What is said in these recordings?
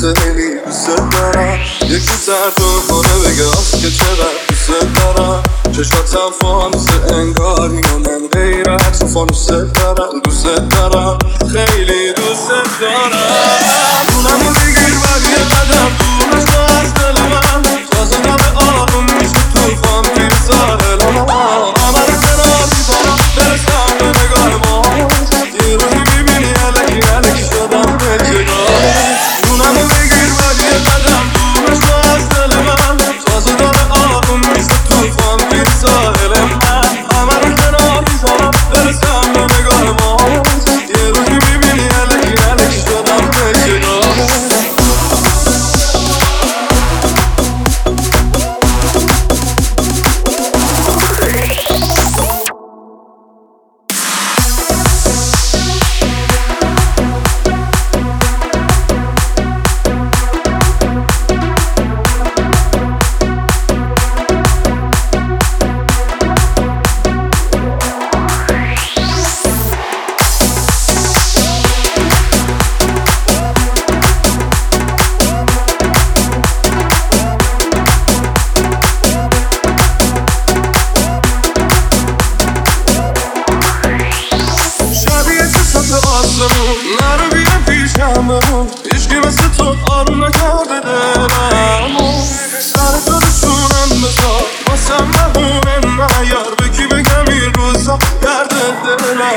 خیلی دوست دارم. یکی سرتون کنه بگه آخ که چقدر دوست دارم. چشماتم فانوس انگار اینو من غیرت تو فانوس دارم. دوست دارم خیلی دوست دارم. دونمو بگیر و یه قدم دورش تو از دل من. تازه دم آروم میشه توفان توی ساحل همه رو کنار میزنم برسم به نگاه ما. یه روزی میبینی الکی الکی شدم به جگاه. دونمو بگیر و یه قدم دورش تو از دل من. تازه دم آروم میشه توفان توی ساحل همه رو کنار میزنم برسم به نگاه ما. یه روزی میبینی الکی الکی شدم به جگاه. نرو بیا پیشم بمون. هیچکی مثل تو آروم نکرده دلمو. سر تو رسونم بذار واسم نمونه نیار. به کی بگم این روزا درد دلم.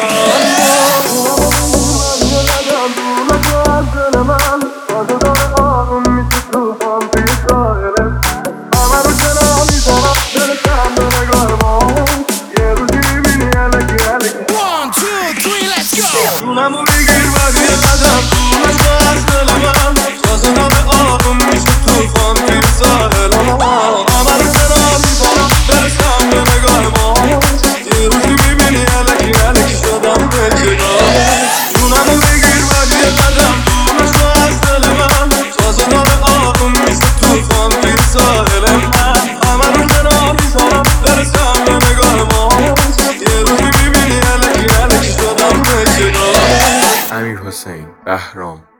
یه قدم دونه تو از دل من. تازه داره آروم میشه توفان توی ساحله همه رو کنار میزنم برسم به نگاه ما. یه روزی میبینی الکی الکی 1, 2, 3, let's go! دونمو بگیر و یه قدم دونش تو از دل من. تازه دم آروم میشه توفان توی ساحل همه رو کنار میزنم برسم به نگاه ما. یه روزی میبینی الکی الکی شدم به جگاه. دونمو بگیر و یه قدم دونش تو از دل من. تازه دم آروم میشه توفان توی ساحل همه رو کنار میزنم برسم به نگاه ما. یه روزی میبینی الکی الکی شدم به جگاه. امیرحسین بهرام